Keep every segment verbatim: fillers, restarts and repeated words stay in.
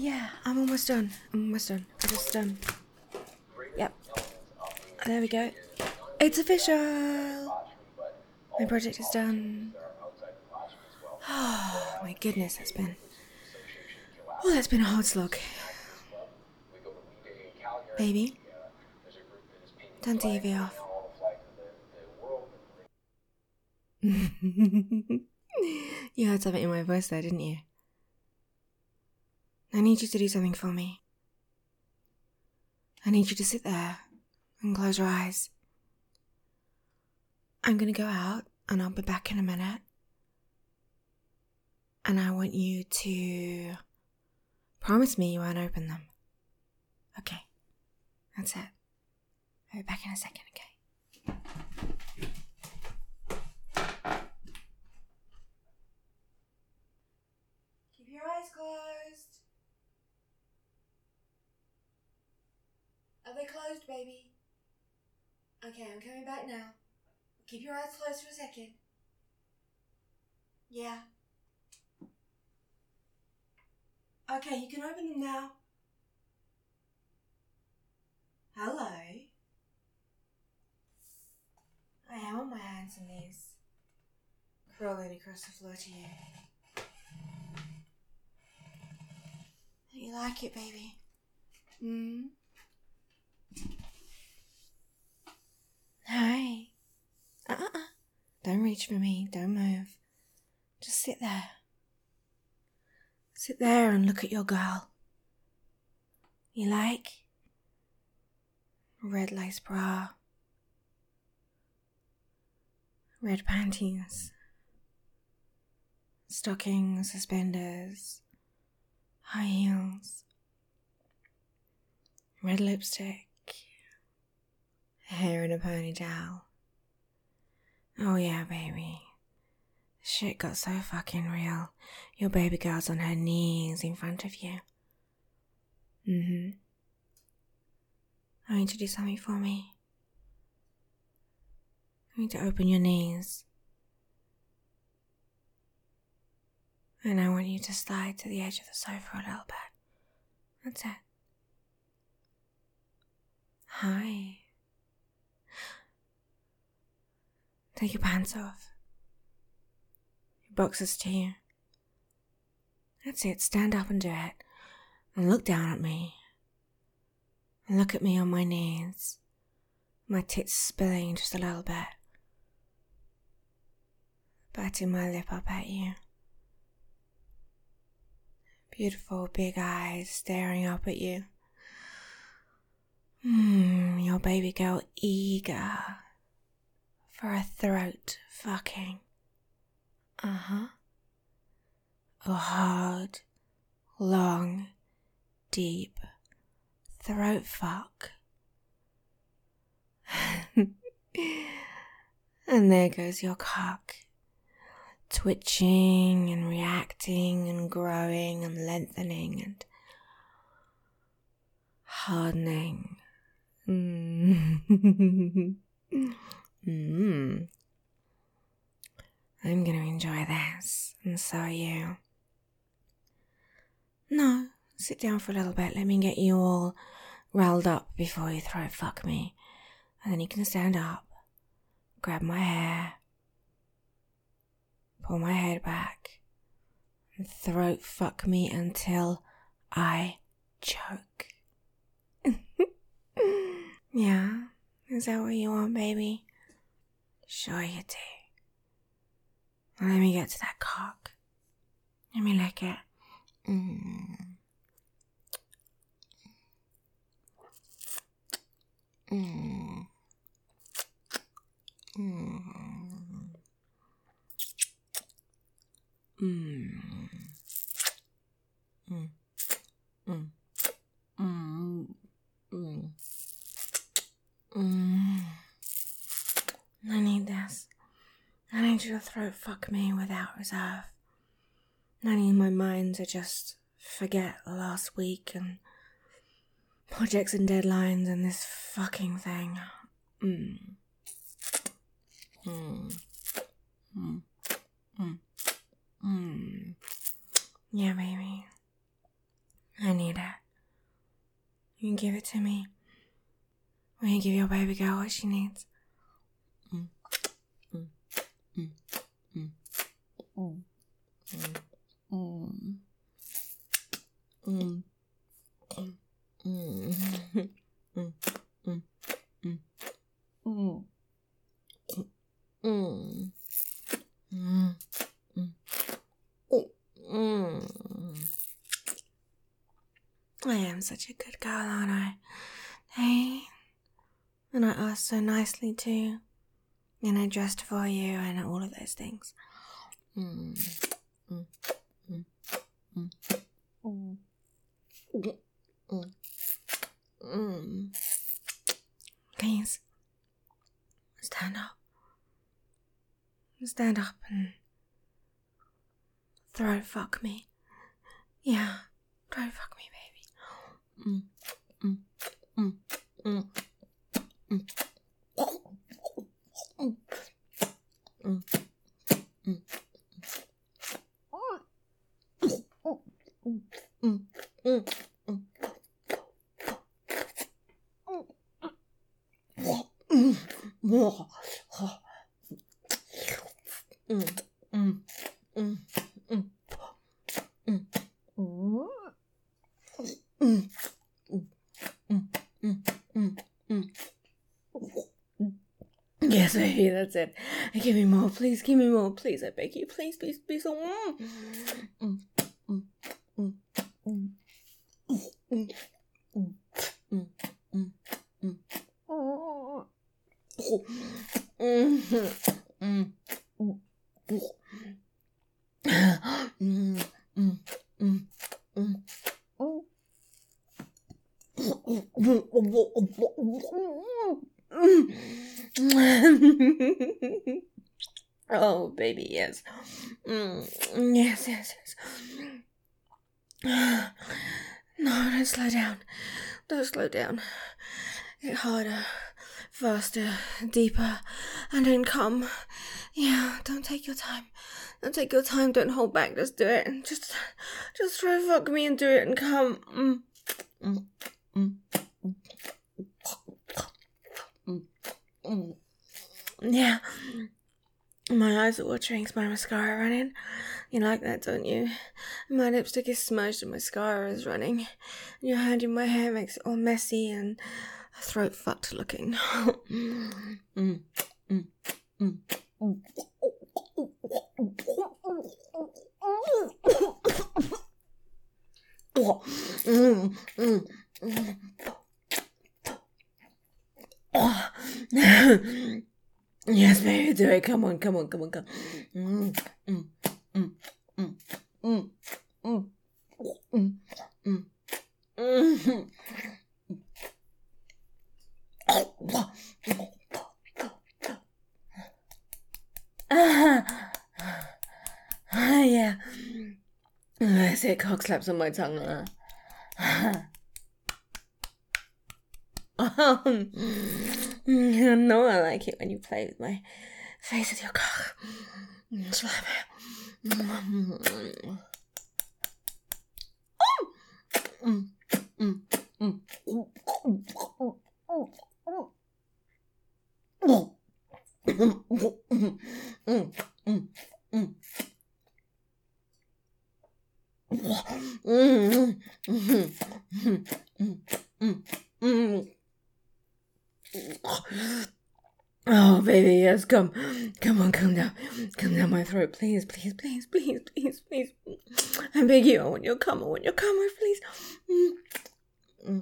yeah, I'm almost done. I'm almost done. I just, um... Yep. There we go. It's official! My project is done. Oh, my goodness, that's been... Oh, that's been a hard slog. Baby? Turn T V off. You heard something in my voice there, didn't you? I need you to do something for me. I need you to sit there and close your eyes. I'm gonna go out and I'll be back in a minute. And I want you to promise me you won't open them. Okay, that's it. I'll be back in a second, okay? Keep your eyes closed. Are they closed, baby? Okay, I'm coming back now. Keep your eyes closed for a second. Yeah. Okay, you can open them now. Hello. I am on my hands and knees, crawling across the floor to you. Don't you like it, baby? Hmm? Hi. Uh-uh-uh. Don't reach for me. Don't move. Just sit there. Sit there and look at your girl. You like? Red lace bra. Red panties. Stockings, suspenders. High heels. Red lipstick. Hair in a ponytail. Oh yeah, baby. Shit got so fucking real. Your baby girl's on her knees in front of you. Mm-hmm. I need you to do something for me. I need to open your knees. And I want you to slide to the edge of the sofa a little bit. That's it. Hi. Take your pants off. Your boxers too. That's it. Stand up and do it. And look down at me. And look at me on my knees. My tits spilling just a little bit. Biting my lip up at you. Beautiful big eyes staring up at you. Mmm, your baby girl eager for a throat fucking. Uh-huh. A hard, long, deep throat fuck. And there goes your cock, twitching and reacting and growing and lengthening and hardening. Mm. mm. I'm gonna enjoy this, and so are you. No, sit down for a little bit. Let me get you all riled up before you throat fuck me. And then you can stand up, grab my hair, pull my head back, and throat fuck me until I choke. Yeah, is that what you want, baby? Sure you do. Well, let me get to that cock. Let me lick it. Mm. Mm. Mm. Mm. Mm. Mm. Mm. Mm. Mm. I need this. I need you to throat fuck me without reserve. I need my mind to just forget the last week and projects and deadlines and this fucking thing. Mm. Mm. Mm. Mm. Mm. Yeah, baby. I need it. You can give it to me. Will you give your baby girl what she needs? Mm. Mm. Mm. Mm. Mm. Mm. Mm. Mm. Mm. Mm. Mm. Mm. Mm. Mm. Mm. Mm. I am such a good girl, aren't I? Hey? And I asked so nicely too. And I dressed for you and all of those things. Mm. Mm. Mm. Mm. Mm. Mm. Mm. Please. Stand up. Stand up and throat fuck me. Yeah, throat fuck me, baby. Mm. Mm. Mm. Mm. Mm. Mm. Mm. Mm. Mm. Yes, baby, that's it. Give me more, please. Give me more, please. I beg you, please, please, please. Oh, mm. Mm. Mm. Mm. Mm. Mm. Mm. Mm. Mm. Oh. Mm. Mm. Mm. Mm. Mm. Mm. Mm. Oh, baby, yes. Mm, yes, yes, yes. No, don't slow down. Don't slow down. Get harder, faster, deeper, and then come. Yeah, don't take your time. Don't take your time. Don't hold back. Just do it. Just, just try to fuck me and do it and come. Mm. Mm. Mm. Mm. Mm. Yeah. My eyes are watering. Is my mascara running? You like that, don't you? My lipstick is smudged and mascara is running. Your hand in my hair makes it all messy and throat fucked looking. Mm. Mm. Mm. Mm. Mm. Mm. Mm. Yes, baby, do it. Come on, come on, come on, come on. Mm. Mm. Mm. Mm. Mm. Mm. Mm. Mm. Mm. Ah, ah, yeah. I say cock slaps on my tongue. Uh. Um, you know I like it when you play with my face with your cock. Slap it. Mm. Mm. Mm. Mm. Oh, baby, yes, come. Come on, come down. Come down my throat, please, please, please, please, please, please. I beg you, I want your cum, I want your cum, please. Mm.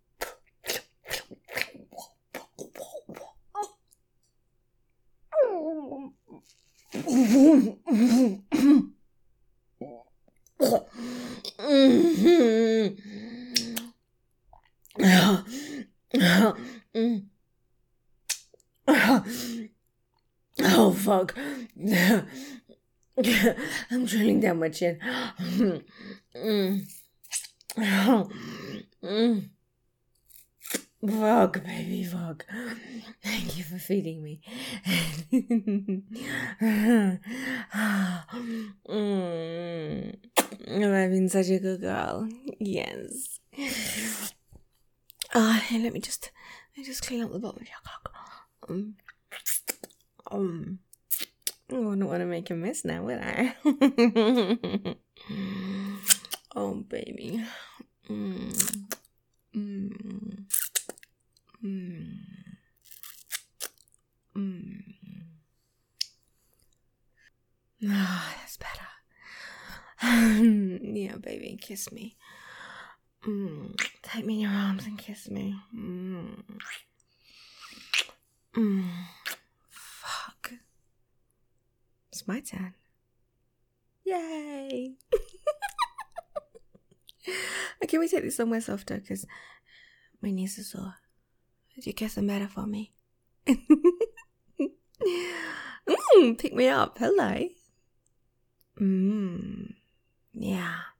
Oh, fuck. I'm drilling down my chin. Fuck, baby, fuck. Thank you for feeding me. mm. I've been such a good girl. Yes. Ah, uh, let me just, let me just clean up the bottom of your cock. Um, um. I wouldn't want to make a mess now, would I? Oh, baby. Mm. Mm. Mm. Mm. Ah, that's better. Yeah, baby, kiss me. Mm. Take me in your arms and kiss me. Mm. Mm. Fuck. It's my turn. Yay! Okay, we take this somewhere softer because my knees are sore. Would you kiss them better for me? mm, pick me up. Hello. Mm. Yeah.